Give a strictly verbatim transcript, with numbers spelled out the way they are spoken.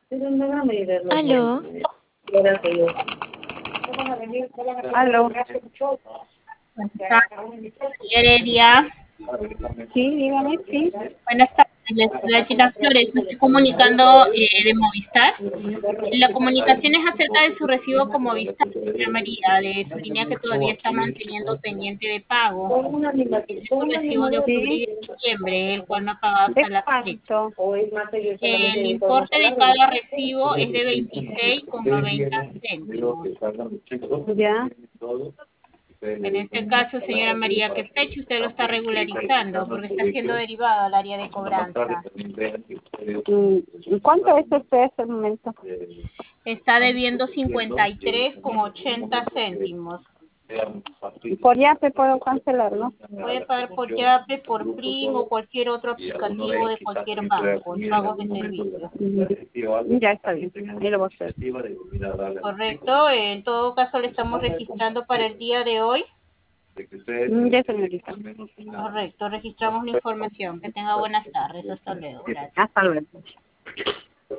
Aló, Aló. Heredia. Sí, dígame, sí. Buenas tardes, les habla Gina Flores. Me estoy comunicando eh, de Movistar. La comunicación es acerca de su recibo con Movistar, señora María, de su línea que todavía está manteniendo pendiente de pago. Es su recibo de octubre y Sí. de diciembre, el cual no ha pagado ¿De hasta la fecha. cuánto? El importe de cada recibo es de veintiséis con noventa céntimos. Ya. En este caso, señora María, ¿qué fecha usted lo está regularizando? Porque está siendo derivado al área de cobranza. Mm, ¿Y cuánto es este este momento? Está debiendo cincuenta y tres con ochenta céntimos. Por ya te puedo cancelar, ¿no? Puede pagar por Yape, por Prim o cualquier otro aplicativo de cualquier banco en pagos de servicios. Mm, Ya está bien. Ahí lo voy a hacer. Correcto. En todo caso, le estamos registrando para el día de hoy. Mm, Ya, señorita. Correcto. Registramos la información. Que tenga buenas tardes. Hasta luego. Gracias. Hasta luego.